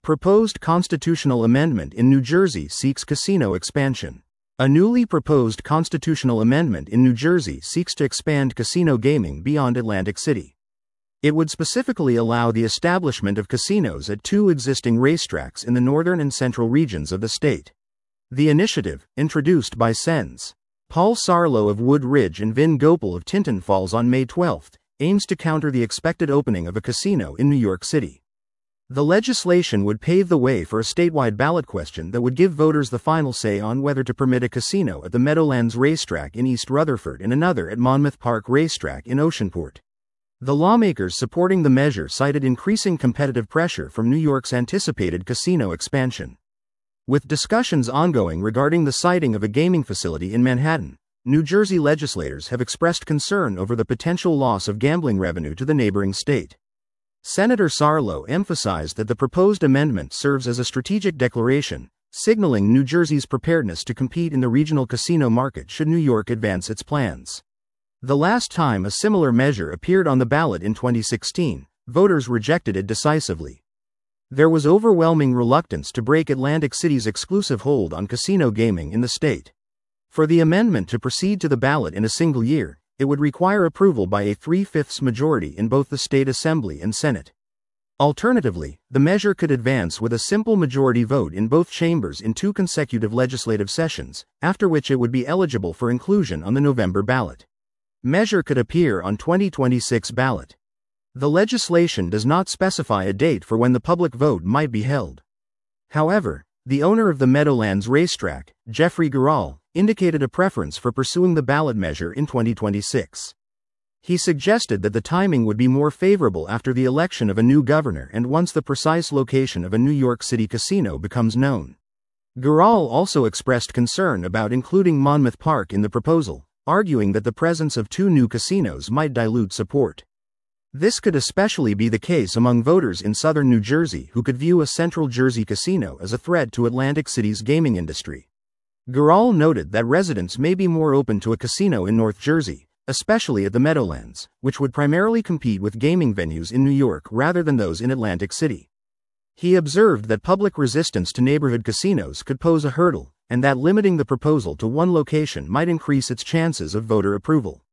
Proposed constitutional amendment in New Jersey seeks casino expansion. A newly proposed constitutional amendment in New Jersey seeks to expand casino gaming beyond Atlantic City. It would specifically allow the establishment of casinos at 2 existing racetracks in the northern and central regions of the state. The initiative, introduced by Sens. Paul Sarlo of Wood Ridge and Vin Gopal of Tinton Falls on May 12, aims to counter the expected opening of a casino in New York City. The legislation would pave the way for a statewide ballot question that would give voters the final say on whether to permit a casino at the Meadowlands Racetrack in East Rutherford and another at Monmouth Park Racetrack in Oceanport. The lawmakers supporting the measure cited increasing competitive pressure from New York's anticipated casino expansion. With discussions ongoing regarding the siting of a gaming facility in Manhattan, New Jersey legislators have expressed concern over the potential loss of gambling revenue to the neighboring state. Senator Sarlo emphasized that the proposed amendment serves as a strategic declaration, signaling New Jersey's preparedness to compete in the regional casino market should New York advance its plans. The last time a similar measure appeared on the ballot in 2016, voters rejected it decisively. There was overwhelming reluctance to break Atlantic City's exclusive hold on casino gaming in the state. For the amendment to proceed to the ballot in a single year, it would require approval by a 3/5 majority in both the state assembly and Senate. Alternatively, the measure could advance with a simple majority vote in both chambers in 2 consecutive legislative sessions, after which it would be eligible for inclusion on the November ballot. Measure could appear on 2026 ballot. The legislation does not specify a date for when the public vote might be held. However, the owner of the Meadowlands Racetrack, Jeffrey Gural, indicated a preference for pursuing the ballot measure in 2026. He suggested that the timing would be more favorable after the election of a new governor and once the precise location of a New York City casino becomes known. Gural also expressed concern about including Monmouth Park in the proposal, arguing that the presence of 2 new casinos might dilute support. This could especially be the case among voters in southern New Jersey who could view a Central Jersey casino as a threat to Atlantic City's gaming industry. Gural noted that residents may be more open to a casino in North Jersey, especially at the Meadowlands, which would primarily compete with gaming venues in New York rather than those in Atlantic City. He observed that public resistance to neighborhood casinos could pose a hurdle, and that limiting the proposal to 1 location might increase its chances of voter approval.